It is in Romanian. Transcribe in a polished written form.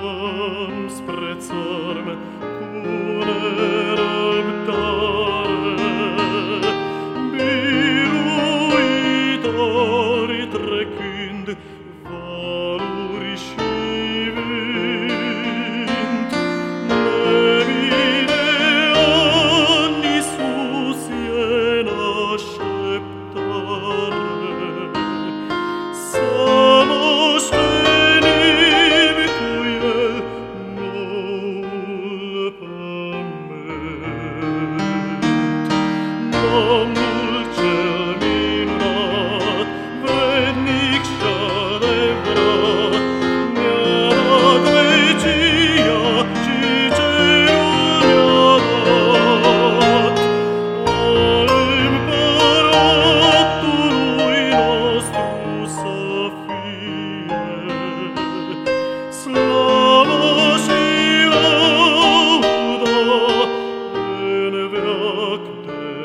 mergeam spre țărm cu nerăbdare, biruitori trecând valuri și vânt. Nemine an Iisus e în așteptare, să moștenim cu El noul pământ. Domnul cel minunat, vrednic și adevărat, mi-a dat vecia și cerul mi-a dat, al împăratului nostru să fie slavă și lauda în veac de